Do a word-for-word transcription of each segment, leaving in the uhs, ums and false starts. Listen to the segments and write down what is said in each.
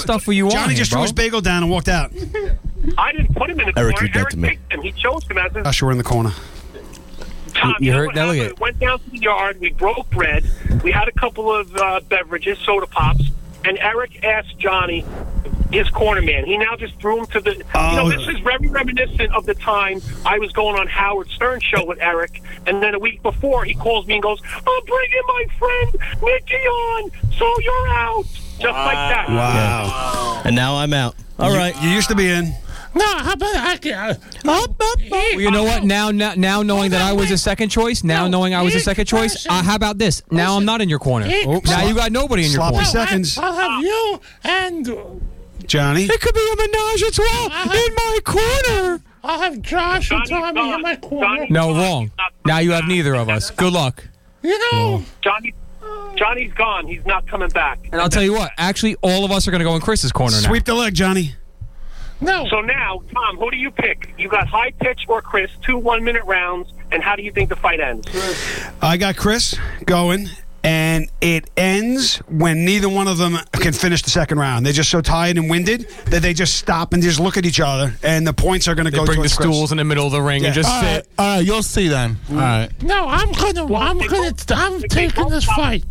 stuff for you Johnny on here, just bro. threw his bagel down and walked out. I didn't put him in the Eric, corner. you dead Eric to me. picked him. He chose him as his Usher in the corner. Tom, You you know heard what that? Look happened? at- Went down to the yard. We broke bread. We had a couple of uh, beverages, soda pops, and Eric asked Johnny, his corner man. He now just threw him to the. Oh. You know, this is very reminiscent of the time I was going on Howard Stern show with Eric, and then a week before he calls me and goes, "I'm bringing my friend Mickey on, so you're out," just like that. Wow. And now I'm out. All right. You used to be in. No, how about I can... Uh, Up, up, up. Well, you know what? Now, now, now knowing that I was a second choice, now No, knowing I was a each second choice, person- uh, how about this? Now I'm not in your corner. Each Oops. Now you got nobody in your Sloppy corner. seconds. I'll have you and... Johnny. It could be a menage a trois in my corner. I'll have Josh and Johnny's Tommy gone. in my corner. Johnny- No, wrong. Now you have neither of us. Good luck. You know... Johnny, Johnny's gone. He's not coming back. And I'll tell you what. Actually, all of us are going to go in Chris's corner now. Sweep the leg, Johnny. No. So now, Tom, who do you pick? You got high pitch or Chris? Two one-minute rounds, and how do you think the fight ends? I got Chris going, and it ends when neither one of them can finish the second round. They're just so tired and winded that they just stop and just look at each other, and the points are going to They go bring the towards Chris. stools in the middle of the ring and Yeah. just All right, sit. all right, you'll see then. All right. No, I'm gonna... I'm gonna... I'm taking this fight.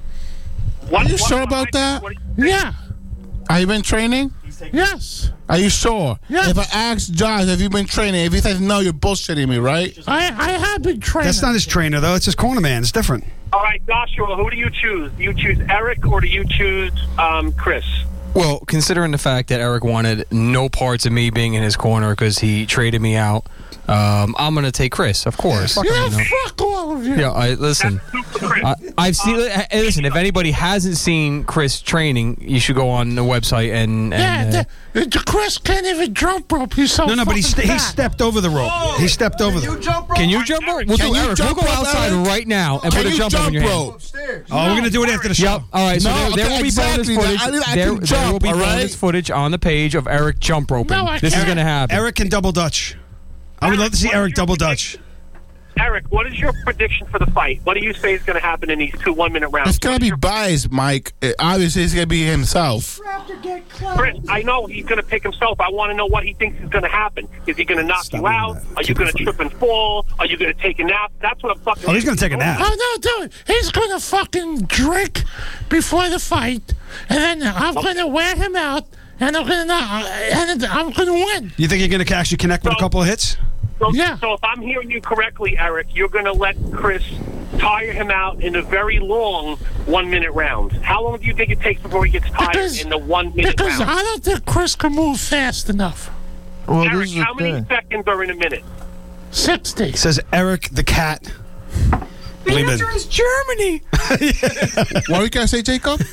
What, Are you what- sure what- about that? what do you- Yeah. Have you been training? Yes. Are you sure? Yes. If I ask Josh, have you been training? If he says no, you're bullshitting me, right? I I have been training. That's not his trainer, though. It's his corner man. It's different. All right, Joshua, who do you choose? Do you choose Eric or do you choose um, Chris? Well, considering the fact that Eric wanted no parts of me being in his corner because he traded me out, um, I'm going to take Chris, of course. Yeah, You know. fuck all of you. Yeah, I, listen. That's super Chris. I, I've seen. Hey, listen, if anybody hasn't seen Chris training, you should go on the website and. Yeah, and uh, the, the Chris can't even jump rope. He's so No, no, but he, fucking st- he fat. stepped over the rope. He stepped over the rope. can you jump rope? We'll Can do you Eric. jump We'll go rope, outside Eric? right now and Can put a you jump, rope in jump your hand. rope? Oh, we're going to do it after the show. Yep. All right. So No, there, there okay, will be exactly. bonus footage. I- I can there, there jump, will be all right? bonus footage on the page of Eric jump roping. No, I this is can't. going to happen. Eric can double Dutch. I would love to see What is Eric your double prediction? Dutch. Eric, what is your prediction for the fight? What do you say is going to happen in these two one-minute rounds? It's gonna What is be your- biased, Mike. Uh, Obviously, it's gonna be himself. Chris, I know he's going to pick himself. I want to know what he thinks is going to happen. Is he going to knock Stop you doing out? that. Are you Keep going it to funny. trip and fall? Are you going to take a nap? That's what I'm fucking. Oh, he's going to take a nap. Oh no, dude! He's gonna fucking drink before the fight, and then I'm gonna wear him out, and I'm gonna uh, and I'm gonna win. You think you're going to actually connect with a couple of hits? So, Yeah. so if I'm hearing you correctly, Eric, you're going to let Chris tire him out in a very long one-minute round. How long do you think it takes before he gets tired Because in the one-minute because round? I don't think Chris can move fast enough. Well, Eric, this is the how many thing. seconds are in a minute? Sixty. Says Eric the cat. The Leave it. answer is Germany. What were you gonna say, Jacob?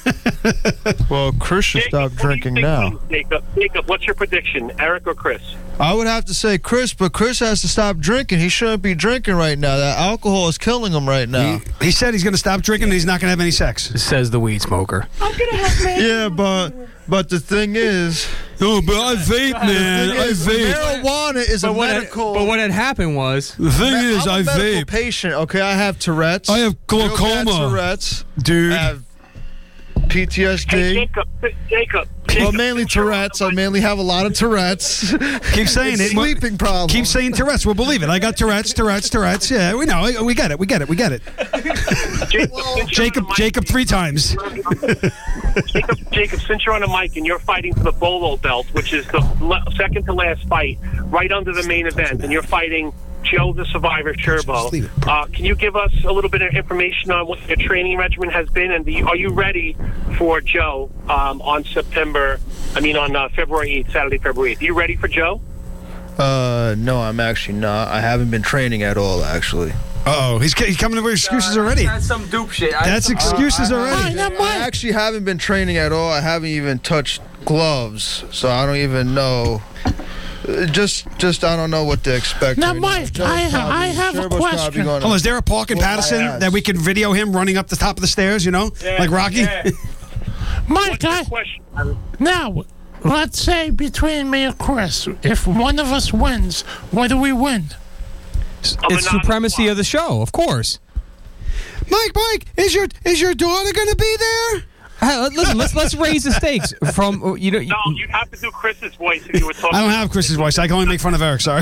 Well, Chris should Jacob, stop what do you drinking think now. wins, Jacob, Jacob, what's your prediction, Eric or Chris? I would have to say Chris, but Chris has to stop drinking. He shouldn't be drinking right now. That alcohol is killing him right now. He, he said he's going to stop drinking and he's not going to have any sex. Says the weed smoker. Yeah, but but the thing is, Oh, but I vape, man. I vape. marijuana is a But what, had, medical. but what had happened was The thing is, I'm a I medical vape. patient. Okay, I have Tourette's. I have Real bad glaucoma. Tourette's. Dude. I have P T S Hey, D. Jacob, Jacob. Well, Jacob, mainly since you're on Tourette's. the I mic- mainly have a lot of Tourette's. Keep saying It's it. sleeping problem. Keep saying Tourette's. We'll believe it. I got Tourette's, Tourette's, Tourette's. Yeah, we know. We get it. We get it. We get it. Jacob, since you're on Jacob, the mic- Jacob, three times. Jacob, Jacob, since you're on the mic and you're fighting for the Bolo belt, which is the le- second to last fight, right under the main event, and you're fighting Joe the Survivor Turbo. Just leave it. Uh, can you give us a little bit of information on what your training regimen has been, and the, are you ready for Joe um, on September? I mean, on uh, February eighth, Saturday, February eighth. Are you ready for Joe? Uh, no, I'm actually not. I haven't been training at all, actually. Uh-oh. He's, he's coming up with excuses already. That's some dupe shit. That's excuses Fine, already. now, I Mike. actually haven't been training at all. I haven't even touched gloves, so I don't even know. Uh, Just, just I don't know what to expect. Now, right Mike, Joe's I- probably- I have a Turbo's probably question. gonna- Hold on, is there a park in Whoop my Patterson ass. that we can video him running up the top of the stairs, you know? like Rocky? Mike, What's your I, question? now, let's say between me and Chris, if one of us wins, what do we win? It's anonymous supremacy block. of the show, of course. Mike, Mike, is your is your daughter going to be there? Hey, listen, let's let's raise the stakes from you know. No, you'd have to do Chris's voice if you were talking. I don't have Chris's voice. I can only make fun of Eric. Sorry.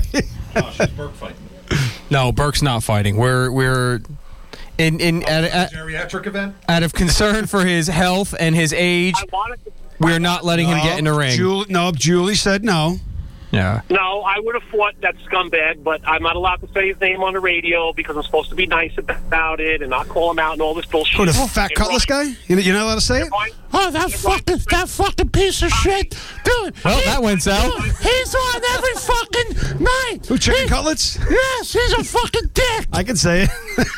No, Burke's not fighting. We're we're in in at, at, geriatric event. out of concern for his health and his age. I wanted to. We're not letting him get in the ring. Julie, no, Julie said no. Yeah. No, I would have fought that scumbag, but I'm not allowed to say his name on the radio because I'm supposed to be nice about it and not call him out and all this bullshit. Who, the fat You're cutlass right. guy? You- You're not allowed to say it? You're right. Oh, that fucking that fucking piece of shit, dude. Well, he- that went south. dude, He's on every fucking night. Who, chicken He- cutlets? Yes, he's a fucking dick. I can say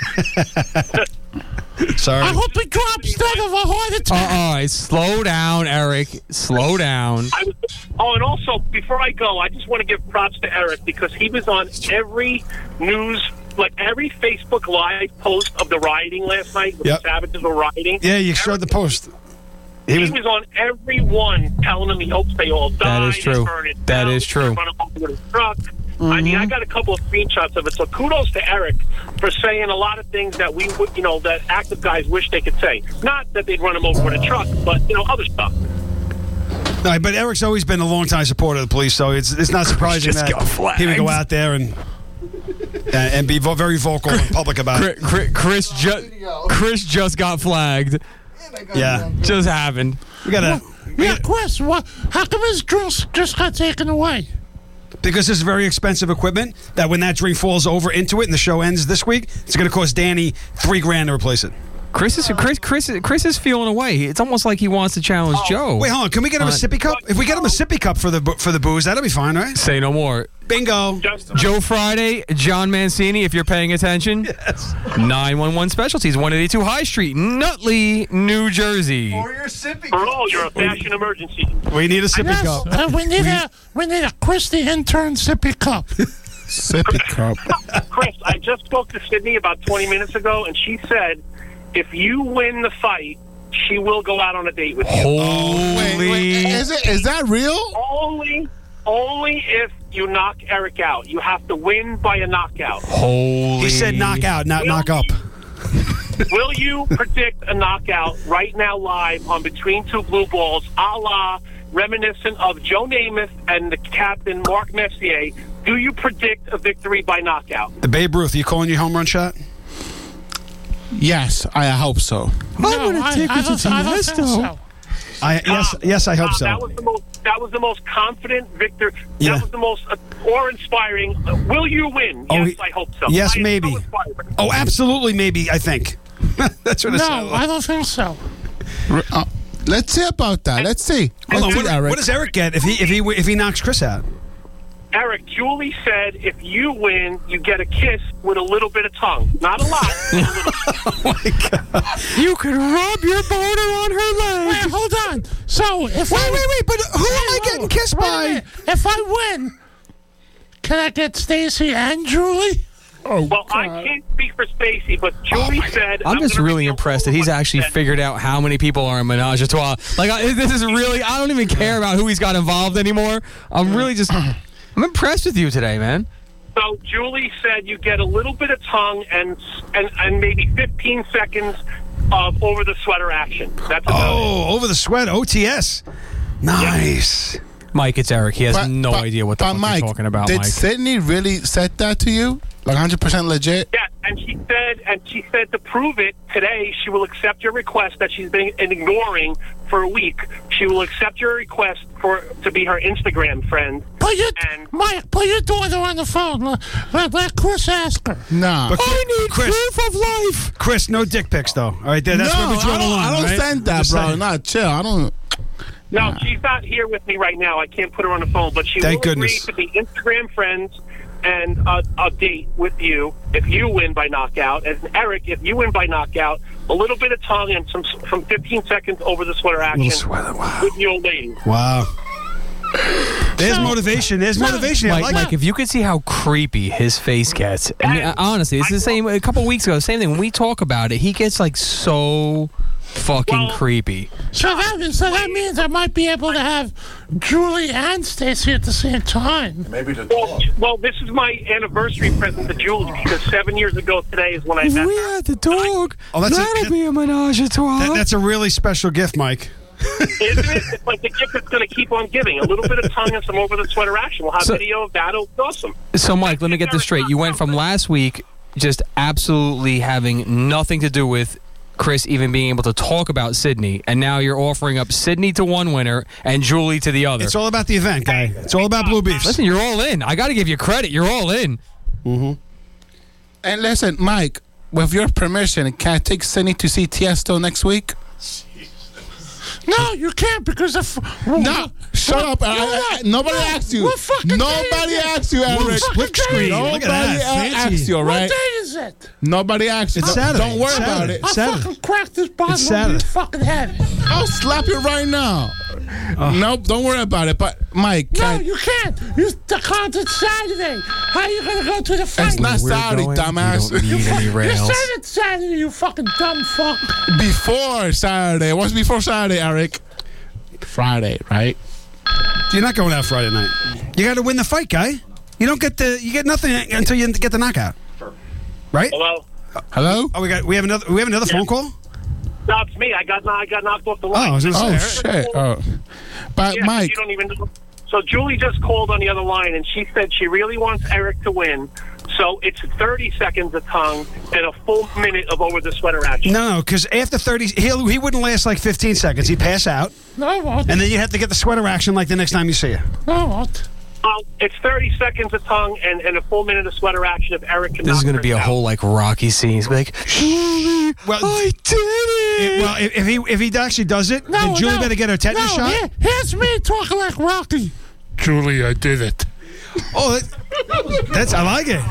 it. Sorry. I hope he drops dead of a heart Uh, attack. all right, slow down, Eric. Slow down. I was, oh, and also, before I go, I just want to give props to Eric because he was on every news, like every Facebook Live post of the rioting last night when Yep. the Savages were rioting. Yeah, you showed the post. He He was. was on every one telling them he hopes they all die. That is true. they burn it That down, is true. they run them over with a truck. I mean, I got a couple of screenshots of it. So kudos to Eric for saying a lot of things that we, would, you know, that active guys wish they could say. Not that they'd run him over with a truck, but you know, other stuff. No, but Eric's always been a long-time supporter of the police, so it's it's not surprising Just that got flagged. he would go out there and and, and be vo- very vocal in public about Chris, it. Chris, Chris, ju- Chris just got flagged. Yeah, Just happened. we gotta Yeah, Chris, what? How come his drinks just got taken away? because this is very expensive equipment. That when that drink falls over into it and the show ends this week, it's going to cost Danny three grand to replace it. Chris is Chris Chris Chris is feeling away. It's almost like he wants to challenge Joe. Wait, hold on. Can we get him a Uh, sippy cup? If we get him a sippy cup for the bu- for the booze, that'll be fine, right? Say no more. Bingo. Just Joe Friday, John Mancini, if you're paying attention. Yes. nine one one Specialties, one eighty-two High Street, Nutley, New Jersey. Or your sippy. for all, you're a fashion emergency. We need a sippy Yes, cup. uh, we need a we need a Chris the intern sippy cup. Sippy cup. Chris, I just spoke to Sydney about twenty minutes ago, and she said if you win the fight, she will go out on a date with you. Holy. Wait, wait, is it is that real? Only, only if you knock Eric out. You have to win by a knockout. Holy. He said knock out, not knock up. Will you predict a knockout right now live on Between Two Blue Balls, a la reminiscent of Joe Namath and the captain Mark Messier? Do you predict a victory by knockout? The Babe Ruth, you calling your home run shot? Yes, I hope so. No, I, I don't, I don't think so. I yes, yes, I hope Uh, so. That was the most. That was the most confident victor. Yeah. That was the most uh, awe-inspiring. Uh, will you win? Oh, Yes, he- I hope so. yes, I am maybe. so inspired. Oh, absolutely, maybe. I think that's what it No, sounded I like. don't think so. Uh, let's see about that. Let's see. Hold Let's on, see, what, Eric. what does Eric get if he if he if he knocks Chris out? Eric, Julie said if you win, you get a kiss with a little bit of tongue. Not a lot. but a little. Oh my god! You could rub your boner on her leg. Wait, hold on. So if Wait, I, wait, wait! But who am I Wait, getting wait, kissed wait a by? minute. If I win, can I get Stacy and Julie? Oh, Well, I can't speak for Stacy, but Julie said. I'm just gonna really reveal impressed that he's what he actually said. figured out how many people are in Menage a Trois. Like, I, this is really, I don't even care about who he's got involved anymore. I'm really just, I'm impressed with you today, man. So Julie said you get a little bit of tongue and and, and maybe fifteen seconds of over the sweater action. That's about it. Oh, over the sweat, O T S. Nice. Mike, it's Eric. He has But- no but- idea what the but fuck Mike, you're talking about, did Mike. Sydney really said that to you? Like one hundred percent legit? Yeah, and she said, and she said to prove it today, she will accept your request that she's been ignoring for a week. She will accept your request for to be her Instagram friend. Put your And- Mike, put your daughter on the phone. Let, let, let Chris ask her. Nah. But I need Chris, proof of life. Chris, no dick pics though. All right, there, that's no, where we draw I the don't, line. I don't right? send that, Just bro. saying. Nah, chill. I don't. No, she's not here with me right now. I can't put her on the phone, but she Thank will goodness. agree to be Instagram friends and uh, a date with you if you win by knockout. And Eric, if you win by knockout, a little bit of tongue and some from fifteen seconds over the sweater action Little sweater, wow. with the old lady. Wow. There's So- motivation. There's motivation. I Mike, like Mike, if you could see how creepy his face gets. I mean, And- honestly, it's the same. A couple weeks ago, same thing. When we talk about it, he gets like so fucking Well- creepy. So that so that means I might be able to have Julie and Stacy at the same time. Maybe the Well, well, this is my anniversary present to Julie because seven years ago today is when I met her. had the dog, Oh, that's a- that'll be a menage a trois. That, that's a really special gift, Mike. Isn't it? It's like the gift that's going to keep on giving. A little bit of tongue and some over the sweater action. We'll have So- video of that. It'll be awesome. So, Mike, let me get this straight. You went from last week just absolutely having nothing to do with Chris even being able to talk about Sydney, and now you're offering up Sydney to one winner and Julie to the other. It's all about the event, guy. It's all about Blue Beefs. Listen, you're all in. I got to give you credit. You're all in. And listen, Mike, with your permission, can I take Sydney to see Tiesto next week? No, you can't because of No, shut up. I- I- I- nobody asked you. What fucking day Nobody is it? asked you, What Eric. fucking Split screen. day? Look at that. Nobody Fancy. asked you, all What right? day is it? Nobody asked you. It's Don't- Saturday. Don't worry It's about Saturday. it. I'll Saturday. fucking crack this bottle It's over your Saturday. fucking head. I'll slap you right now. Nope, don't worry about it. But Mike, No, can you can't. You, the concert's Saturday. How are you going to go to the fight? it's not We're Saturday, going. dumbass. You don't need any You rails. said it's Saturday, you fucking dumb fuck. Before Saturday. What's before Saturday, Eric? Friday, right? You're not going out Friday night. You got to win the fight, guy. You don't get the. You get nothing until you get the knockout. Right? Hello? Hello? Oh, we got. We have another. We have another phone call. No, it's me. I got I got knocked off the Oh, line. I was gonna Oh, say. shit. Oh. But Yeah, Mike, you don't even know. So Julie just called on the other line, and she said she really wants Eric to win. So it's thirty seconds of tongue and a full minute of over the sweater action. No, no, because after thirty, he'll, he wouldn't last like fifteen seconds. He'd pass out, No, I won't. and then you have to get the sweater action like the next time you see her. No, I won't. Well, it's thirty seconds of tongue and, and a full minute of sweater action if Eric can This is knock going to be a Chris out. whole like Rocky scene. He's like, Julie, Well, I did it. It- well, if, if he if he actually does it, No, then Julie no. better get her tetanus no, shot. here- here's me talking like Rocky. Julie, I did it. Oh, that, that's I like it.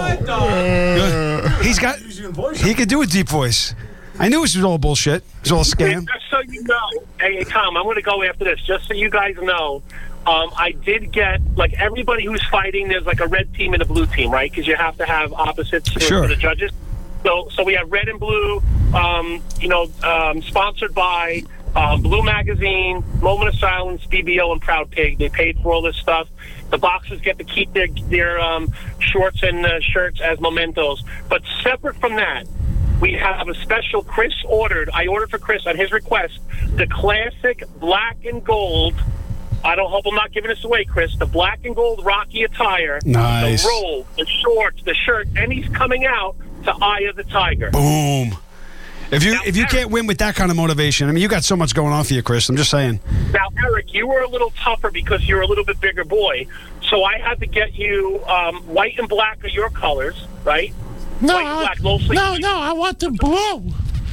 Good. He's got. He could do a deep voice. I knew this was all bullshit. It was all a scam. Just so you know, hey, hey, Tom, I'm going to go after this. Just so you guys know, um, I did get, like, everybody who's fighting, there's like a red team and a blue team, right? Because you have to have opposites for, Sure. for the judges. So, so we have red and blue, um, you know, um, sponsored by um, Blue Magazine, Moment of Silence, B B O, and Proud Pig. They paid for all this stuff. The boxers get to keep their their um, shorts and uh, shirts as mementos. But separate from that, we have a special Chris ordered. I ordered for Chris on his request the classic black and gold. I don't hope I'm not giving this away, Chris. The black and gold Rocky attire, Nice. the robe, the shorts, the shirt, and he's coming out to Eye of the Tiger. Boom. If you Now, if you Eric- can't win with that kind of motivation, I mean, you got so much going on for you, Chris. I'm just saying. Now, Eric, you were a little tougher because you're a little bit bigger boy, so I had to get you um, white and black are your colors, right? No, White and I, black, low sleeve. no, no, I want the blue.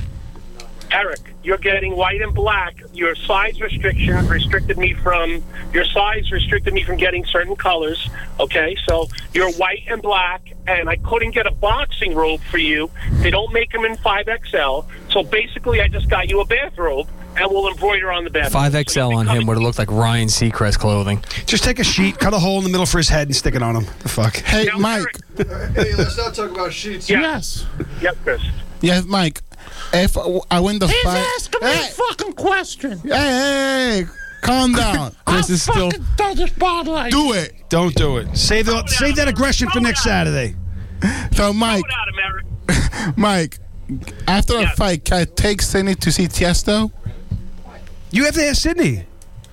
Eric, you're getting white and black. Your size restriction restricted me from your size restricted me from getting certain colors. Okay, so you're white and black, and I couldn't get a boxing robe for you. They don't make them in five X L. So basically, I just got you a bathrobe, and we'll embroider on the bathrobe. five X L on him would have looked like Ryan Seacrest clothing. Just take a sheet, cut a hole in the middle for his head, and stick it on him. The fuck. Hey, Now, Mike. Hey, let's not talk about sheets. Yeah. Yes. Yep, Chris. Yes, Mike. If I win the He's fight. asking me a Hey, fucking question. hey, hey, calm down. Chris I'll is still. fucking throw this bottle at you. Do it. Don't do it. Save the, save that aggression for next Saturday. So, Mike, Put out him, Eric. Mike, after a Yes. fight, can I take Sydney to see Tiesto? You have to ask Sydney.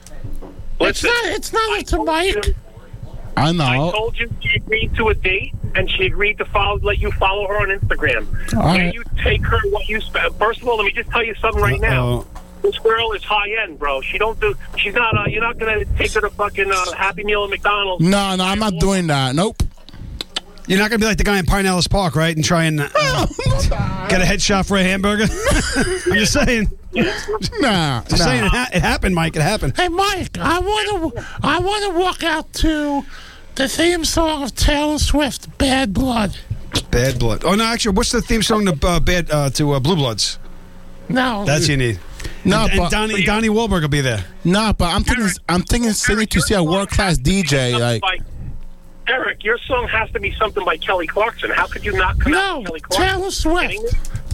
It's Listen, not, it's not up to Mike. I I know. told you she agreed to a date, and she agreed to follow, let you follow her on Instagram. All Where right. you take her, what you spend. First of all, let me just tell you something right now. Uh-oh. This girl is high end, bro. She don't do. She's not. Uh, you're not gonna take her to fucking uh, Happy Meal at McDonald's. No, no, I'm not doing that. Nope. You're not going to be like the guy in Pine Ellis Park, right? And try and uh, get a headshot for a hamburger? I'm just saying. Nah, Just saying it, nah. ha- it happened, Mike. It happened. Hey, Mike, I want to I want to walk out to the theme song of Taylor Swift, Bad Blood. Bad Blood. Oh, no, actually, what's the theme song to, uh, bad, uh, to uh, Blue Bloods? No. That's what you need. No, and, and but Donnie, Donnie Wahlberg will be there. no, but I'm thinking, I'm thinking Sydney to see a world class D J. Like, By, Eric, your song has to be something by Kelly Clarkson. How could you not come out No, with Kelly Clarkson? Taylor Swift. Kidding me?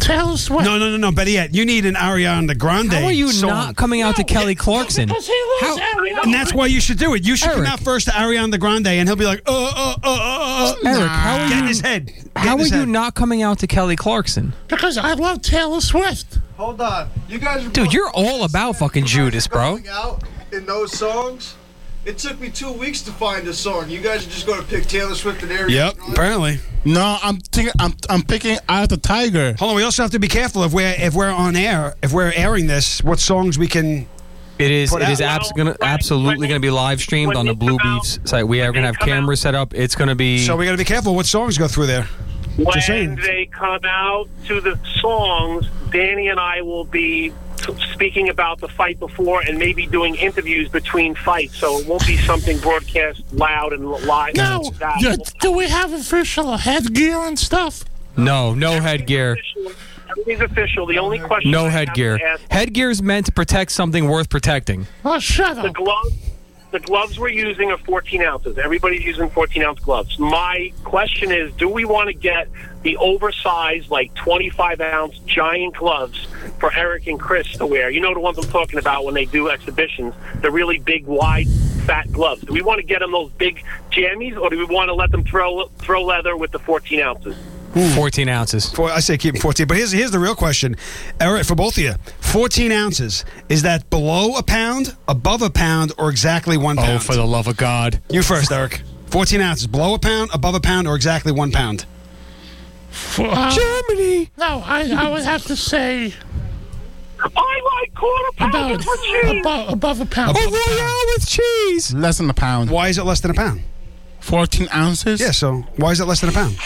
Taylor Swift. No, no, no, no. Better yet, you need an Ariana Grande. How are you song. not coming out to No, Kelly it- Clarkson? Because he loves How- Ariana. And that's why you should do it. You should come Eric. out first to Ariana Grande, and he'll be like, uh, uh, uh, uh, uh. Eric, how are Get in you? his head. Get How in are his you head. not coming out to Kelly Clarkson? Because I love Taylor Swift. Hold on. You guys are Dude, both- you're all about fucking Judas, bro. Going out in those songs. It took me two weeks to find a song. You guys are just going to pick Taylor Swift and Ariana Yep, Grande? apparently. No, I'm thinking. I'm I'm picking out the Tiger. Hold on, we also have to be careful if we're if we're on air, if we're airing this, what songs we can. It is. Put It is out. abs- gonna, absolutely going to be live streamed when on the they Blue come Beefs site. We are going to have come out- cameras set up. It's going to be. So we got to be careful what songs go through there. When Just saying. they come out to the songs, Danny and I will be t- speaking about the fight before and maybe doing interviews between fights. So it won't be something broadcast loud and live. Now, like that. yeah, do we have official headgear and stuff? no, no headgear. Everything's official. The only question No I have headgear. to ask- Headgear is meant to protect something worth protecting. Oh, shut The up. gloves, the gloves we're using are fourteen ounces. Everybody's using fourteen ounce gloves. My question is, do we want to get the oversized, like twenty-five ounce giant gloves for Eric and Chris to wear? You know the ones I'm talking about when they do exhibitions. The really big, wide, fat gloves. Do we want to get them those big jammies, or do we want to let them throw throw leather with the fourteen ounces? fourteen ounces. For, I say keep it fourteen, but here's here's the real question, Eric, for both of you. fourteen ounces, is that below a pound, above a pound, or exactly one pound? Oh, for the love of God. You first, Eric. fourteen ounces, below a pound, above a pound, or exactly one pound? Uh, Germany. no, I, I would have to say I like quarter about pounders with cheese. above, above a pound. Oh, Royale with cheese. Less than a pound. Why is it less than a pound? Fourteen ounces. Yeah, so why is it less than a pound?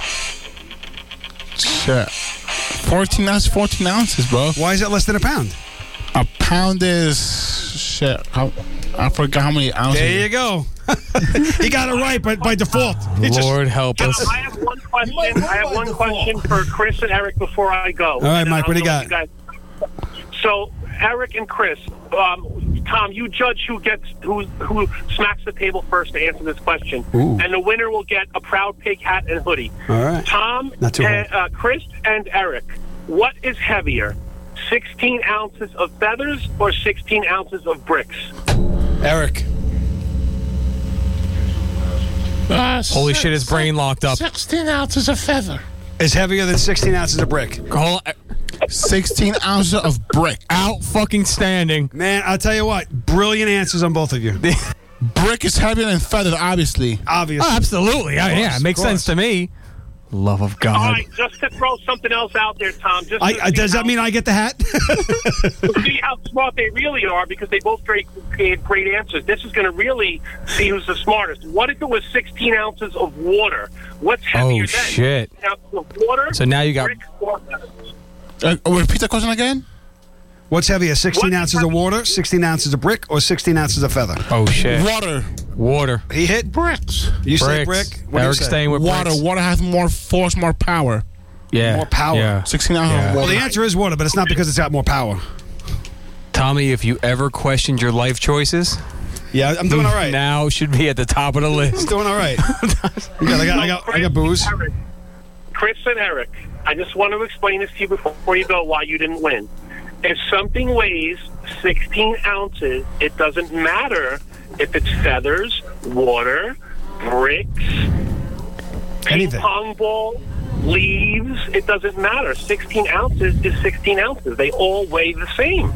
Shit. Fourteen ounces. Fourteen ounces, bro. Why is it less than a pound? A pound is shit. How, I forgot how many ounces. There you go. He got it right, but by default. He just- Lord help Uh, us. I have one question. I have one question for Chris and Eric before I go. All right, Mike, what do you got? So, Eric and Chris, um, Tom, you judge who gets who who smacks the table first to answer this question, Ooh. and the winner will get a Proud Pig hat and hoodie. All right. Tom, Not too and, hard. uh, Chris, and Eric, what is heavier, sixteen ounces of feathers or sixteen ounces of bricks? Eric. Uh, Holy six- shit, his brain locked up. sixteen ounces of feather. Is heavier than sixteen ounces of brick. Hold on. Sixteen ounces of brick. Out fucking standing. Man, I'll tell you what. Brilliant answers on both of you. Brick is heavier than feather, obviously. Obviously. Oh, absolutely. Yeah, yeah, it makes of sense to me. Love of All God. right, just to throw something else out there, Tom. Just I, to I, see does that how- mean I get the hat? to see how smart they really are, because they both great, gave great answers. This is going to really see who's the smartest. What if it was sixteen ounces of water? What's heavier Oh, then? shit. sixteen ounces of water. So now you got- brick or feathers? Uh, repeat the question again. What's heavier, sixteen What- ounces of water, sixteen ounces of brick, or sixteen ounces of feather? Oh, shit. Water. Water. He hit. Bricks. You say Bricks. brick. What do you Eric's say? staying with Water. bricks. Water has more force, more power. Yeah. More power. Yeah. Sixteen ounces Yeah. of Well, water. the answer is water, but it's not because it's got more power. Tommy, if you ever questioned your life choices, Yeah, I'm doing all right. now should be at the top of the I'm list. doing all right. I got, I got, I got, I got booze. Eric, Chris and Eric, I just want to explain this to you before you go why you didn't win. If something weighs sixteen ounces, it doesn't matter if it's feathers, water, bricks, Anything. ping pong ball, leaves. It doesn't matter. sixteen ounces is sixteen ounces. They all weigh the same.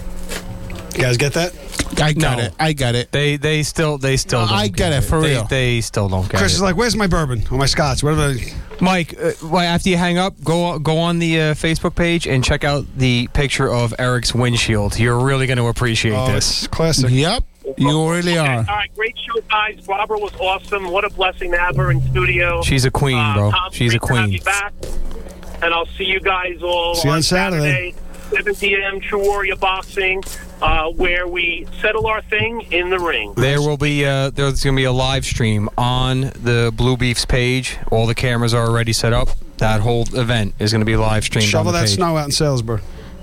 You guys get that? I got No. it. I got it. They they still they still No, don't I get it, for they, real. They still don't get Chris it. is like, "Where's my bourbon or my scotch? Whatever." Mike, uh, why after you hang up, go go on the uh, Facebook page and check out the picture of Eric's windshield. You're really going to appreciate Oh, this. it's classic. Yep. You really Okay, are. All right, great show, guys. Barbara was awesome. What a blessing to have her in studio. She's a queen, Uh, bro. Tom, She's a great to have queen. you back. And I'll see you guys all See you on Saturday. seven p.m. True Warrior Boxing, uh, where we settle our thing in the ring. There will be uh, there's going to be a live stream on the Blue Beefs page. All the cameras are already set up. That whole event is going to be live streamed. Shovel on the that page. snow out in Salisbury.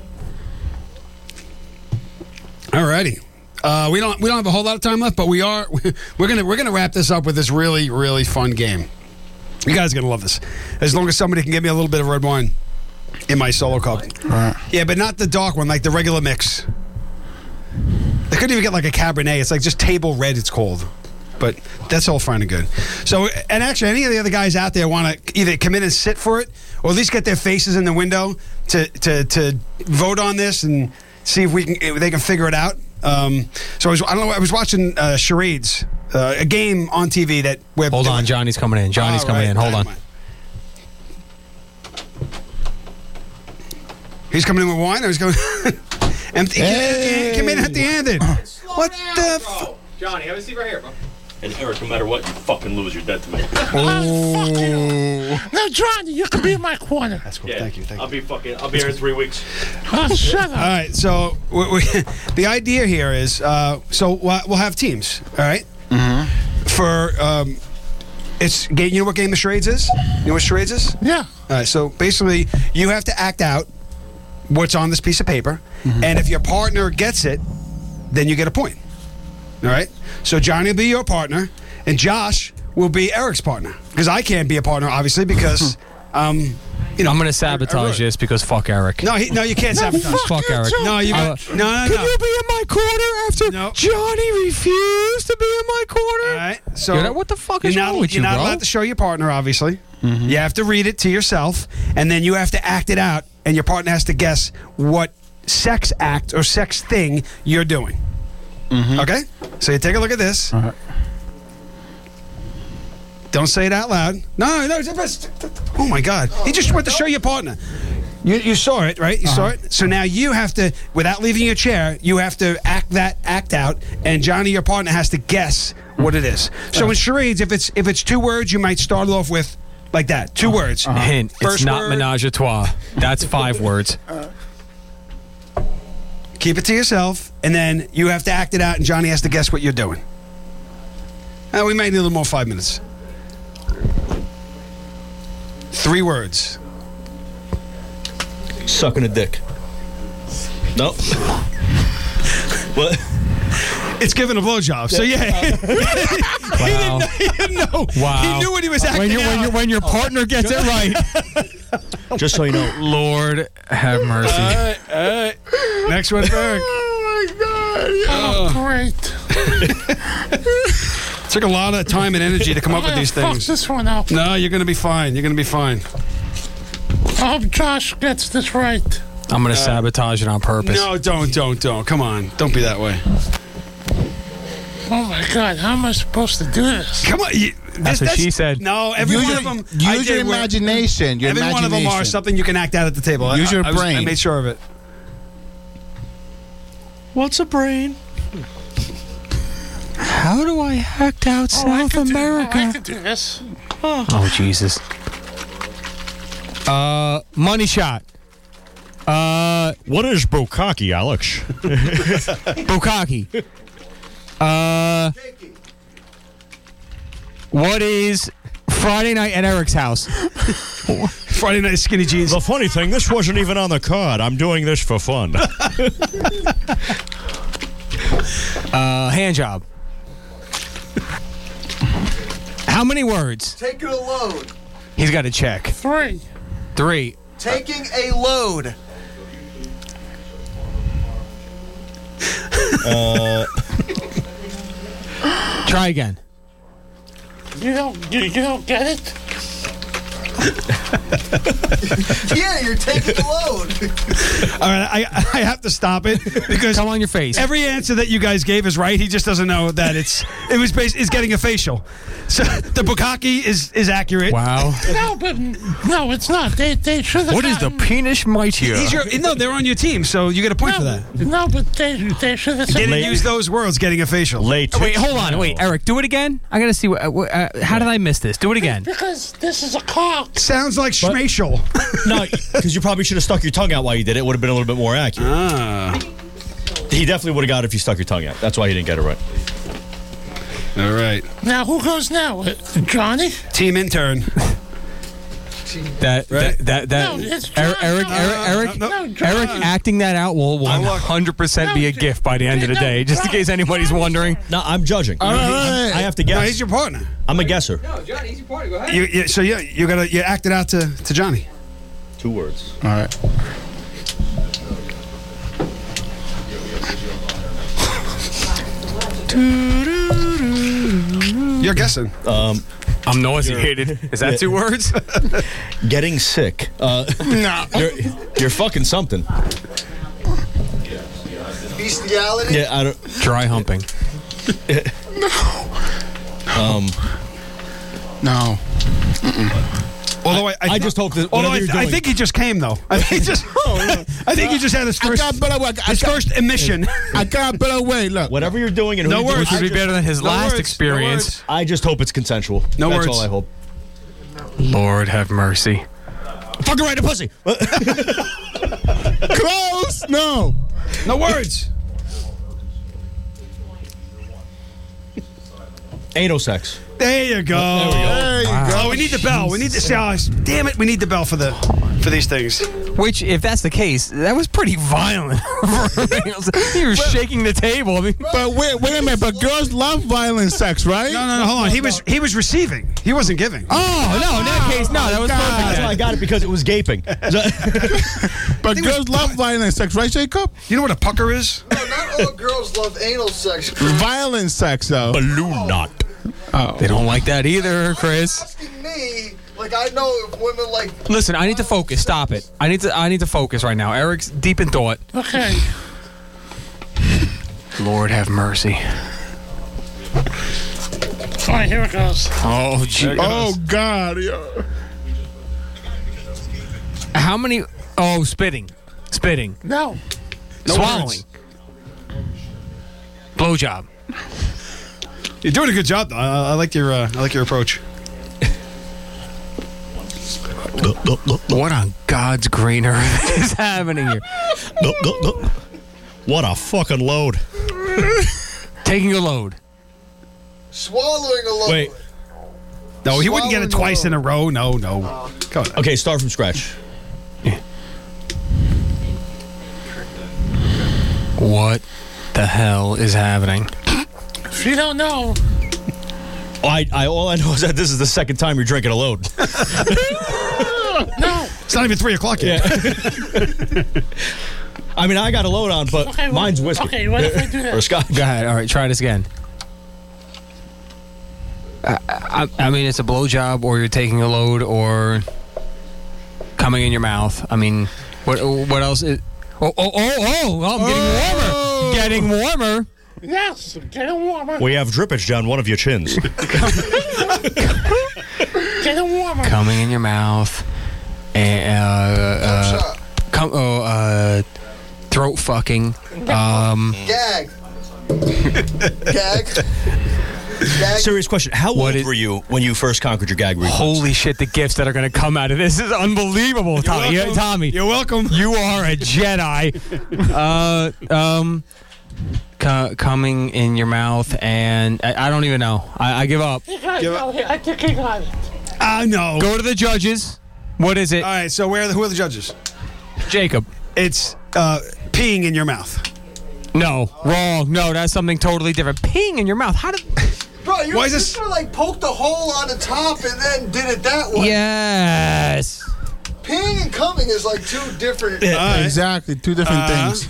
All righty. Uh, we don't we don't have a whole lot of time left, but we are we're gonna we're gonna wrap this up with this really really fun game. You guys are gonna love this. As long as somebody can give me a little bit of red wine. in my solo cup. Right. Yeah, but not the dark one, like the regular mix. They couldn't even get like a Cabernet. It's like just table red, it's called. But that's all fine and good. So, and actually, any of the other guys out there want to either come in and sit for it, or at least get their faces in the window to to, to vote on this and see if we can if they can figure it out. Um, so I was I don't know I was watching uh, charades, uh, a game on T V that. Where Hold on, Johnny's coming in. Johnny's Oh, coming right. in. Hold on. He's coming in with wine, or he's going empty. Hey. Come in empty-handed. What the? F- Johnny, have a seat right here, bro. And Eric, no matter what, you fucking lose. You're dead to me. Oh, fuck you. Now, Johnny, you can be in my corner. That's cool. Yeah, Thank you. Thank I'll you. be fucking. I'll be here in three weeks. Oh, shut All up. right. So we, we, the idea here is, uh, so we'll, we'll have teams. All right? Mm-hmm. For um, it's ga- you know what game of charades is? You know what charades is? Yeah. All right. So basically, you have to act out what's on this piece of paper, Mm-hmm. and if your partner gets it, then you get a point. All right. So Johnny will be your partner, and Josh will be Eric's partner, because I can't be a partner, obviously, because um, you know I'm going to I- I sabotage wrote- this because fuck Eric. No, he, no, you can't sabotage. fuck Fuck you Eric. too. No, you Uh, got, no, no, Could no. you be in my corner after No. Johnny refused to be in my corner? All right. So You're not- what the fuck is you're not, wrong with you're you, not bro? allowed to show your partner, obviously. You have to read it to yourself, and then you have to act it out, and your partner has to guess what sex act or sex thing you're doing. Okay? So you take a look at this. All right. Don't say it out loud. No, no. Just, oh my God! He just went to show your partner. You, you saw it, right? You saw it. So now you have to, without leaving your chair, you have to act that act out, and Johnny, your partner, has to guess what it is. So in charades, if it's if it's two words, you might start off with like that, two words. Hint, First it's not word. menage a trois. That's five words. Keep it to yourself, and then you have to act it out, and Johnny has to guess what you're doing. Uh, we might need a little more five minutes. Three words. Sucking a dick. Nope. What? It's giving a blowjob. So yeah, Wow. he didn't know. Wow. He knew what he was acting When, you, when, out. you, when your partner gets it right. Just so you know. Lord have mercy. All right, all right. Next one, Berg. Oh, great. Took a lot of time and energy to come up with I'm these gonna fuck things. this one up. No, you're going to be fine. You're going to be fine. I hope Josh gets this right. I'm going to sabotage it on purpose. No, don't, don't, don't. Come on. Don't be that way. Oh, my God. How am I supposed to do this? Come on. You, That's what she said. No, every Use one your, of them. I use your did where- imagination. Your Every imagination. one of them are something you can act out at the table. Use I- your I was- I brain. made sure of it. What's a brain? How do I act out Oh, I South can do- America? oh, I can do this. Oh, Jesus. Uh, money shot. Uh, What is bukkake, Alex? Bukkake. Uh, what is Friday night at Eric's house? Friday night skinny jeans. The funny thing, this wasn't even on the card. I'm doing this for fun. Uh, hand job. How many words? Taking a load. He's got to check. Three. Three. Taking a load. Try again. You don't, you, you don't get it? Yeah, you're taking a load. All right, I, I have to stop it because Come on your face. every answer that you guys gave is right. He just doesn't know that it's it was based, is getting a facial. So the bukkake is is accurate. Wow. No, but no, it's not. They they should have. What is the penis mightier? He's your no. They're on your team, so you get a point for no, that. no, but they they should have said. Didn't Late- use those words. Getting a facial. Late. Oh, wait, hold on. Wait, Eric, do it again. I got to see. What, what, uh, how did I miss this? Do it again. Because this is a cock. Sounds like schmatial. No, because you probably should have stuck your tongue out while you did it. It would have been a little bit more accurate. Ah. He definitely would have got it if you stuck your tongue out. That's why he didn't get it right. All right. Now who goes now? Uh, Johnny? Team intern. That Right. that that, that No, it's Eric John. Eric No, Eric no, Eric, no, no, John. Eric acting that out will one hundred percent be a gift by the end of the No, day. Just in John- case anybody's John- wondering. No, I'm judging. right. I have to No, guess. he's your partner. I'm a guesser. No, Johnny, easy party. Go ahead. You, you, so yeah, you gotta you act it out to, to Johnny. Two words. All right. You're guessing. Um, I'm nauseated. Is that two words? getting sick. Uh, No. you're, you're fucking something. Bestiality? Yeah, I don't. Dry humping. Um, No. Although I, I, I just hope that although whatever I, you're I doing- think he just came though. I think he just. I think he just had his I first. got better way. I His got, first emission. I got better way. Look. whatever you're doing and who No you're doing, words. Which would be I just, better than his No last words, no experience. words. I just hope it's consensual. No That's words. all I hope. Lord have mercy. Fucking right, a pussy. Close. No. No words. Anal sex. There you go. There we go. There you Wow. go. Oh, we need the bell. We need the. See, oh, damn it, we need the bell for the for these things. Which, if that's the case, that was pretty violent. He was shaking the table. I mean, But wait, wait a minute. But girls love violent sex, right? No, no, no. Hold on. He was he was receiving. He wasn't giving. oh no! In that case, no, that was God. That's perfect. why I got it because it was gaping. But girls love violent sex, right, Jacob? You know what a pucker is? No, not all girls love anal sex. Violent sex, though. Balloon knot. Oh. They don't like that either, Chris. Asking me, like I know if women like. Listen, I need to focus. Stop it. I need to. I need to focus right now. Eric's deep in thought. Okay. Lord have mercy. All right, here it goes. Oh, gee. Oh God. Yeah. How many? Oh, spitting, spitting, No. No swallowing, words. blowjob. You're doing a good job, though. I, I like your uh, I like your approach. What on God's green earth is happening here? What a fucking load. Taking a load. Swallowing a load. Wait. No, he wouldn't get it Swallowing twice in a row. No, no. Come on. Okay, start from scratch. What the hell is happening? If you don't know, Oh, I, I, all I know is that this is the second time you're drinking a load. no. It's not even three o'clock yet. I mean, I got a load on, but Okay, what- mine's whiskey. okay, what if I do that? Or scotch. Go ahead. All right, try this again. I, I, I mean, it's a blowjob, or you're taking a load, or coming in your mouth. I mean, what what else? Is, oh, oh, oh, oh! Well, I'm getting warmer. Getting warmer. Yes, getting warmer. We have drippage down one of your chins. Getting warmer. Coming in your mouth. And, uh, uh, come, oh, uh, throat fucking. Um, Gag. Gag. Gag. Serious question. How What old is- were you when you first conquered your gag reflex? holy shit! The gifts that are going to come out of this is unbelievable, Tommy. welcome. Yeah, Tommy, You're welcome. you are a Jedi. uh, um, co- coming in your mouth, and I, I don't even know. I, I give up. You got it. Okay, I think he got it. I know. Go to the judges. What is it, All right. So where are the, who are the judges? Jacob? It's uh, peeing in your mouth. No, wrong. No, that's something totally different. Peeing in your mouth. How did? Bro, you Why is just this- sort of like poked a hole on the top and then did it that way. Yes. Peeing and coming is like two different. All right. Exactly. Two different Uh, things.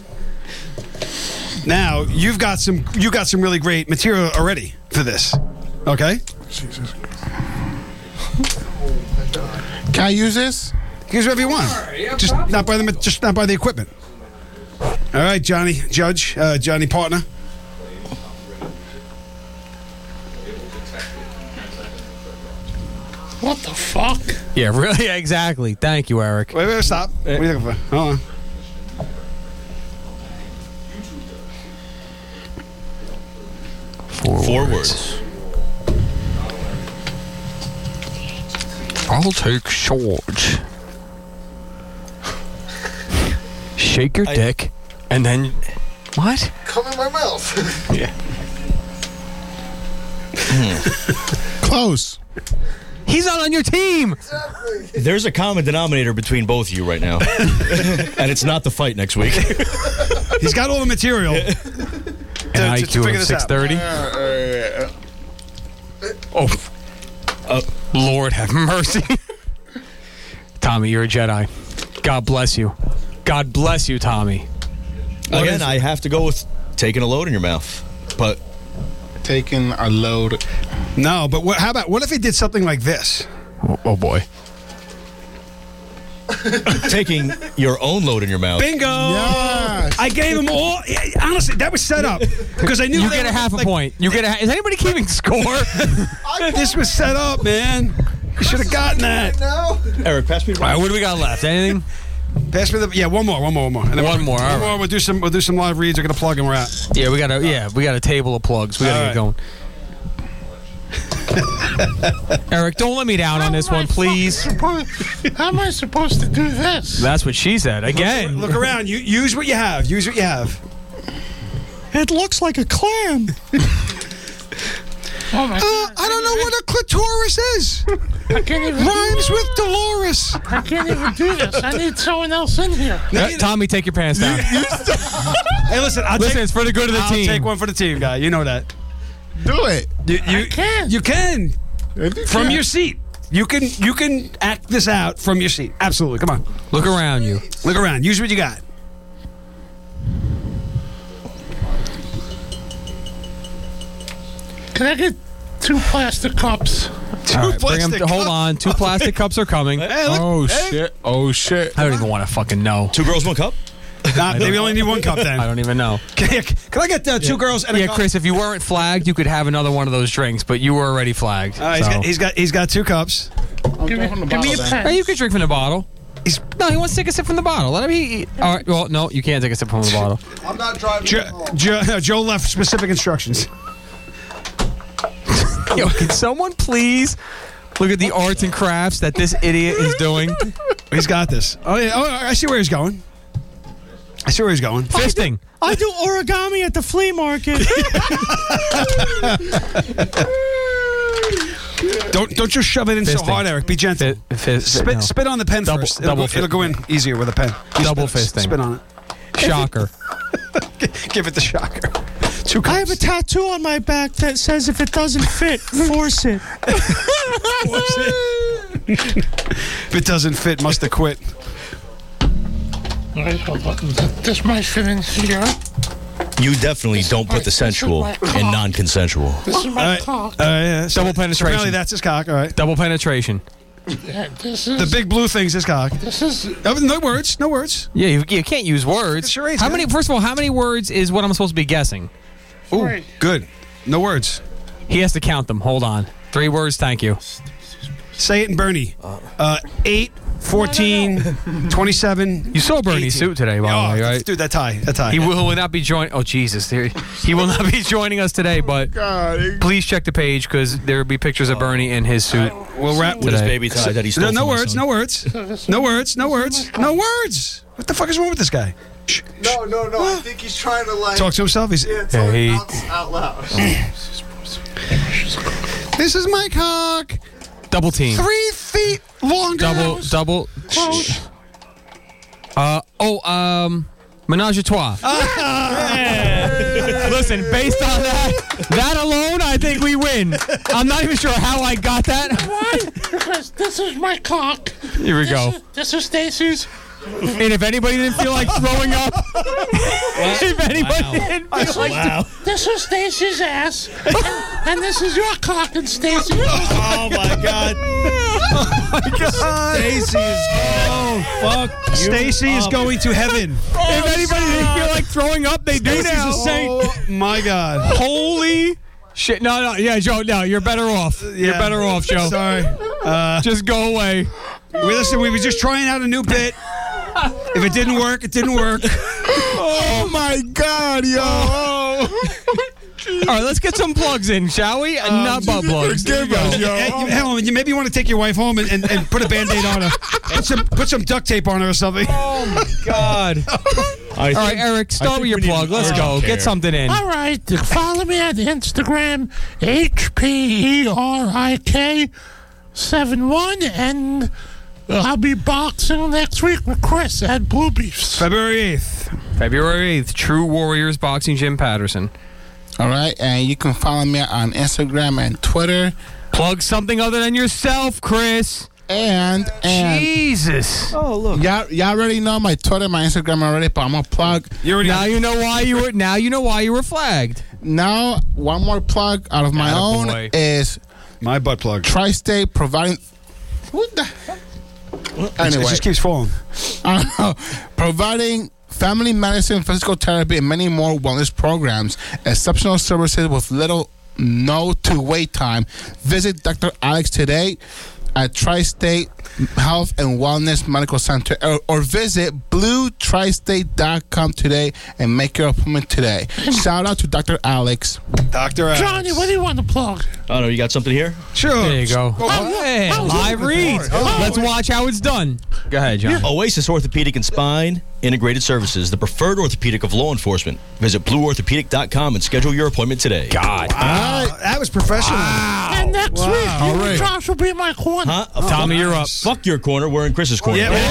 Now you've got some you got some really great material already for this. Okay. Jesus. Can I use this? Use whatever you want. Just not by the just not by the equipment. All right, Johnny Judge, uh, Johnny Partner. What the fuck? Yeah, really. Exactly. Thank you, Eric. Wait, wait, stop. What are you looking for? Hold on. Four, Four words. words. I'll take George. Shake your I- dick, and then what? Come in my mouth. Yeah. Close. He's not on your team. Exactly. There's a common denominator between both of you right now. And it's not the fight next week. He's got all the material. An to I Q figure of this out. six thirty. Oh, Uh, Lord have mercy. Tommy, you're a Jedi. God bless you. God bless you, Tommy. Again, I have to go with taking a load in your mouth. But Taking a load. No, but what, how about what if he did something like this? Oh, oh boy. taking your own load in your mouth. Bingo! Yes. I gave him all. Honestly, that was set up because I knew You they get a were, half like, a point. You get a. Ha- Is anybody keeping score? This was set up, man. You should have gotten that. No. Eric, pass me the All right, what do we got left? Anything? Pass me the. Yeah, one more, one more, one more. And then One we'll- more, all One right. more. We'll do some. We'll do some live reads. We're gonna plug and we're out. Yeah, we got a. Yeah, we got a table of plugs. We got to All get going. Eric, don't let me down on this How am one, I fucking please. supposed- How am I supposed to do this? That's what she said. Again. Look around. You use what you have. Use what you have. It looks like a clam. Oh my Uh, God. I don't know what a clitoris is. I can't even Rhymes with Dolores. I can't even do this. I need someone else in here. Uh, Tommy, take your pants down. Hey, listen. I'll Listen, take, it's for the good of the I'll team. take one for the team, guy. You know that. Do it. You, you I can. You can If you from can. your seat. You can you can act this out from your seat. Absolutely. Come on. Look around you. Look around. Use what you got. Can I get two plastic cups? Two All right, bring 'em- plastic hold cups. on. Two plastic cups are coming. Hey, look. Oh Hey. shit! Oh shit! I don't even want to fucking know. Two girls, one cup. Nah, maybe only need one cup then. I don't even know. Can, can I get uh, two girls and a Yeah, cup? Chris, if you weren't flagged, you could have another one of those drinks, but you were already flagged. All right, he's so. got he's got he's got two cups. Give me, from the give me a bottle, then. pen. Hey, you could drink from the bottle. He's No, he wants to take a sip from the bottle. Let him eat. All right. Well, no, you can't take a sip from the bottle. I'm not driving Joe, home. Joe, Joe left specific instructions. Yo, can someone please look at the arts and crafts that this idiot is doing? He's got this. Oh yeah. Oh, I see where he's going. I see where he's going. Fisting. I do origami at the flea market. Don't don't just shove it in so Fisting. hard, Eric. Be gentle. Fi- fi- Spit no. spit on the pen Double- first. It'll, double go, fi- it'll go in easier with a pen. You Double spit, fisting. Spit on it. Shocker. Give it the shocker. Two cups. I have a tattoo on my back that says if it doesn't fit, force it. If it doesn't fit, must have quit. All right, hold on. This might fit in here. You definitely don't put the sensual in non-consensual. This is All my right. cock. Uh, yeah. So, Double penetration. So apparently that's his cock. All right. Double penetration. Yeah, this is. The big blue thing's his cock. This is. Oh, no words. No words. Yeah, you, you can't use words. It's charades, How man. many? First of all, how many words is what I'm supposed to be guessing? Ooh, Right. good. No words. He has to count them. Hold on. Three words. Thank you. Say it in Bernie. Uh, eight, fourteen, twenty-seven. You saw Bernie's eighteen. suit today, by Oh, the way, right? dude, that tie. That tie. He will, will not be joining. Oh Jesus, there, he will not be joining us today. But God, please check the page because there will be pictures of Bernie in his suit. We'll wrap With his Today. baby tie that he stole No, no from my words. son. No words. No words. No words. No words. What the fuck is wrong with this guy? Shh, shh. No, no, no. I think he's trying to like Talk to himself. He's. Yeah, talk Hey. out, out loud. This is my cock. Double team. Three feet long. Double, double. Shh. Uh oh. Um. Menage a trois. Listen, based on that, that alone, I think we win. I'm not even sure how I got that. Why? Because this is my cock. Here we go. This is, this is Stacy's. And if anybody didn't feel like throwing up, if anybody didn't feel like Wow. This is Stacy's ass. And, and this is your cock and Stacy. Oh my God. Stacy is. Oh fuck. Stacy is going to heaven. if anybody didn't feel like throwing up, they do Stacy's now. a saint. Oh my God. Holy shit! No, no, yeah, Joe. No, you're better off. You're Yeah. better off, Joe. Sorry. Uh, Just go away. we listen. We were just trying out a new bit. If it didn't work, it didn't work. oh my God, yo! All right, let's get some plugs in, shall we? Uh, Not butt plugs. There you Forgive us, go. yo. Hey, you- hell, you maybe you want to take your wife home and, and, and put a Band-Aid on her. Put some put some duct tape on her or something. Oh my God! All right, Eric, start with your plug. Let's go. Get something in. All right. Follow me on Instagram, H P E R I K seven one, and I'll be boxing next week with Chris at Blue Beefs. February eighth. February eighth, True Warriors Boxing Gym Patterson. All right, and you can follow me on Instagram and Twitter. Plug something other than yourself, Chris. And and Jesus. Oh, look. y'all, y'all already know my Twitter, my Instagram already, but I'm gonna plug. You already Now you know why you were. Now you know why you were flagged. Now, one more plug out of my own Attaboy. is my butt plug. Tri-State providing. What the hell? It Anyway, just keeps falling. I don't know. Providing family medicine, physical therapy, and many more wellness programs. Exceptional services with little, no to wait time. Visit Doctor Alex today at Tri-State Health and Wellness Medical Center, or, or visit blue tri state dot com today and make your appointment today. Shout out to Doctor Alex. Doctor Alex. Johnny, what do you want to plug? I don't know. You got something here? Sure. There you go. Oh, Hey, oh, live oh, reads. oh, Let's watch how it's done. Go ahead, John. Oasis Orthopedic and Spine Integrated Services, the preferred orthopedic of law enforcement. Visit blue orthopedic dot com and schedule your appointment today. God. Wow, that was professional. And next Wow. week, you All and right. Josh will be in my corner. Huh? Tommy, you're up. Fuck your corner. We're in Chris's corner. Yeah.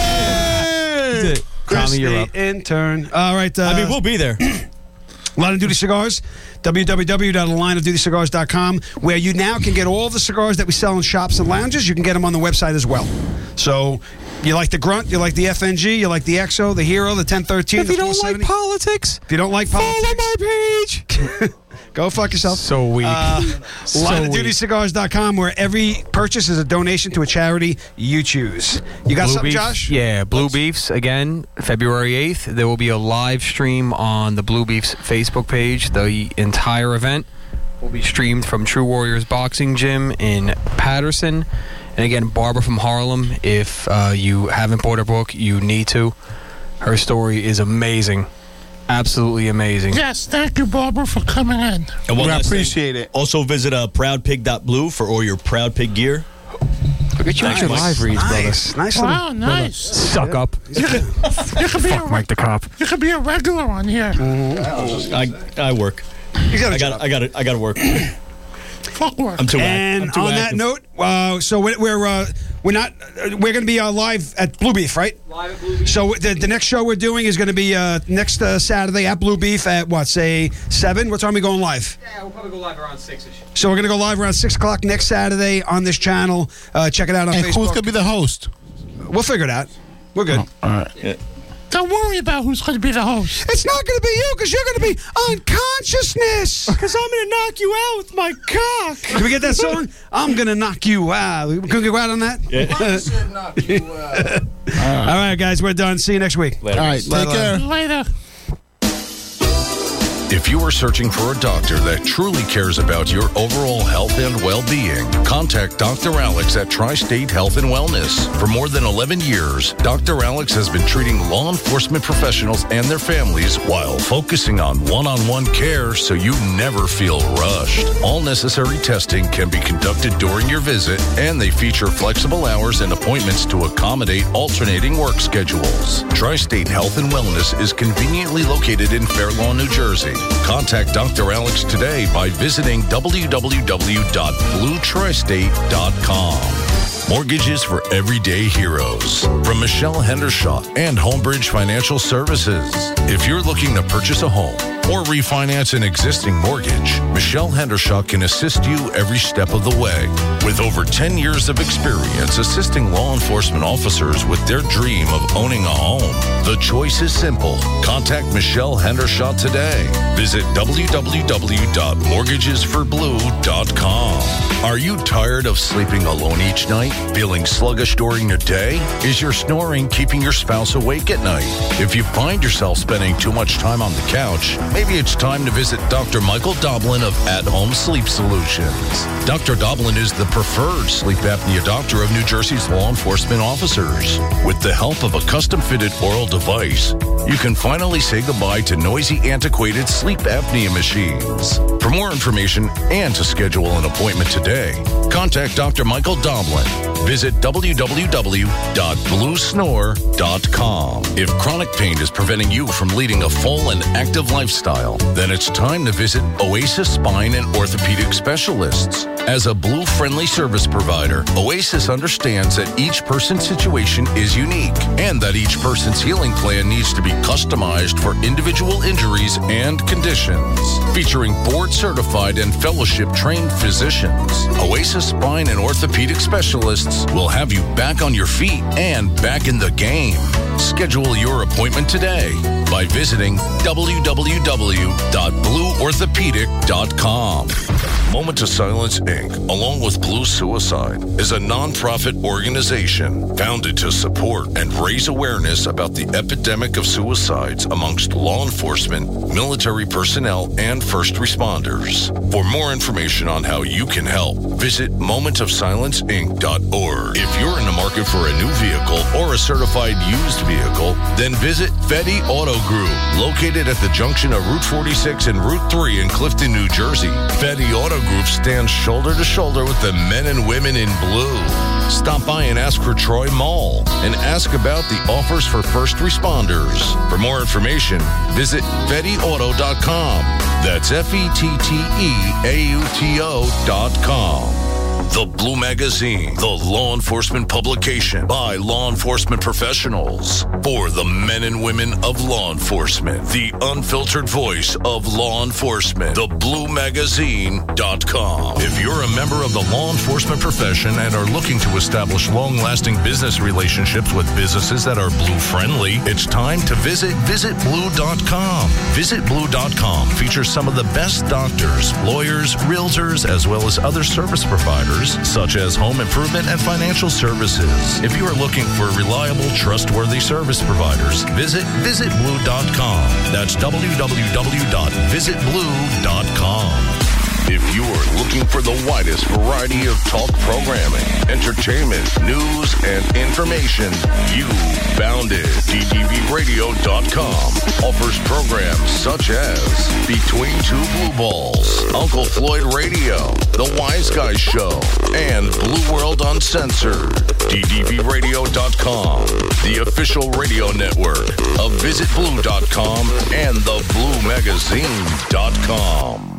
That's it. Tommy, you're up. The intern. All right. Uh, I mean, we'll be there. Line of Duty Cigars, w w w dot line of duty cigars dot com, where you now can get all the cigars that we sell in shops and lounges. You can get them on the website as well. So you like the Grunt, you like the F N G, you like the X O, the Hero, the ten thirteen, If the you don't like four seventy. politics, If you don't like follow politics, my page. go fuck yourself. So weak. Uh, So line of duty weak. cigars dot com, where every purchase is a donation to a charity you choose. You got Blue something, Beef, Josh? Yeah, Blue Beefs again, February eighth. There will be a live stream on the Blue Beefs Facebook page. The entire event will be streamed from True Warriors Boxing Gym in Patterson. And again, Barbara from Harlem, if uh, you haven't bought her book, you need to. Her story is amazing. Absolutely amazing. Yes, thank you, Barbara, for coming in. And one We last thing. appreciate it. Also visit uh, proud pig dot blue for all your Proud Pig gear. Look at you with your live reads, brother. Nice. Nice little. Wow, nice. Suck up. You could, you could be a, Fuck Mike the cop. you could be a regular on here. I I work. You got a I job. got I got I got to work. Fuck work. I'm too. act- And I'm too on that active. note, uh, so we're we're, uh, we're not uh, we're going to be uh, live at Blue Beef, right? Live at Blue Beef. So the, the next show we're doing is going to be uh, next uh, Saturday at Blue Beef at what? Say seven. What time are we going live? Yeah, we'll probably go live around six-ish. So we're going to go live around six o'clock next Saturday on this channel. Uh, check it out on And Facebook. who's gonna be the host? We'll figure it out. We're good. All right. Don't worry about who's going to be the host. It's not going to be you because you're going to be unconsciousness. Because I'm going to knock you out with my cock. Can we get that song? I'm going to knock you out. Can we go out on that? All right, guys, we're done. See you next week. All right. Take care. Later. If you are searching for a doctor that truly cares about your overall health and well-being, contact Doctor Alex at Tri-State Health and Wellness. For more than eleven years, Doctor Alex has been treating law enforcement professionals and their families while focusing on one-on-one care so you never feel rushed. All necessary testing can be conducted during your visit, and they feature flexible hours and appointments to accommodate alternating work schedules. Tri-State Health and Wellness is conveniently located in Fair Lawn, New Jersey. Contact Doctor Alex today by visiting w w w dot blue tri state dot com. Mortgages for everyday heroes. From Michelle Hendershot and Homebridge Financial Services. If you're looking to purchase a home or refinance an existing mortgage, Michelle Hendershot can assist you every step of the way. With over ten years of experience assisting law enforcement officers with their dream of owning a home, the choice is simple. Contact Michelle Hendershot today. Visit w w w dot mortgages for blue dot com. Are you tired of sleeping alone each night? Feeling sluggish during the day? Is your snoring keeping your spouse awake at night? If you find yourself spending too much time on the couch, maybe it's time to visit Doctor Michael Doblin of At Home Sleep Solutions. Doctor Doblin is the preferred sleep apnea doctor of New Jersey's law enforcement officers. With the help of a custom-fitted oral device, you can finally say goodbye to noisy, antiquated sleep apnea machines. For more information and to schedule an appointment today, contact Doctor Michael Doblin. Visit w w w dot blue snore dot com. If chronic pain is preventing you from leading a full and active lifestyle, then it's time to visit Oasis Spine and Orthopedic Specialists. As a Blue-friendly service provider, Oasis understands that each person's situation is unique and that each person's healing plan needs to be customized for individual injuries and conditions. conditions. Featuring board-certified and fellowship-trained physicians, Oasis Spine and Orthopedic Specialists will have you back on your feet and back in the game. Schedule your appointment today by visiting w w w dot blue orthopedic dot com. Moment of Silence, Incorporated, along with Blue Suicide, is a nonprofit organization founded to support and raise awareness about the epidemic of suicides amongst law enforcement, military personnel, and first responders. For more information on how you can help, visit moment of silence inc dot org. If you're in the market for a new vehicle or a certified used vehicle, then visit Fetty Auto Group, located at the junction of Route forty-six and Route three in Clifton, New Jersey. Fetty Auto Group stands shoulder to shoulder with the men and women in blue. Stop by and ask for Troy Mall and ask about the offers for first responders. For more information, visit fetty auto dot com. That's F E T T E A U T O dot com. The Blue Magazine, the law enforcement publication by law enforcement professionals for the men and women of law enforcement. The unfiltered voice of law enforcement. the blue magazine dot com. If you're a member of the law enforcement profession and are looking to establish long-lasting business relationships with businesses that are blue-friendly, it's time to visit visit blue dot com. visit blue dot com features some of the best doctors, lawyers, realtors, as well as other service providers such as home improvement and financial services. If you are looking for reliable, trustworthy service providers, visit visit blue dot com. That's w w w dot visit blue dot com. If you're looking for the widest variety of talk programming, entertainment, news, and information, you found it. D D V radio dot com offers programs such as Between Two Blue Balls, Uncle Floyd Radio, The Wise Guys Show, and Blue World Uncensored. D D V radio dot com, the official radio network of visit blue dot com and the blue magazine dot com.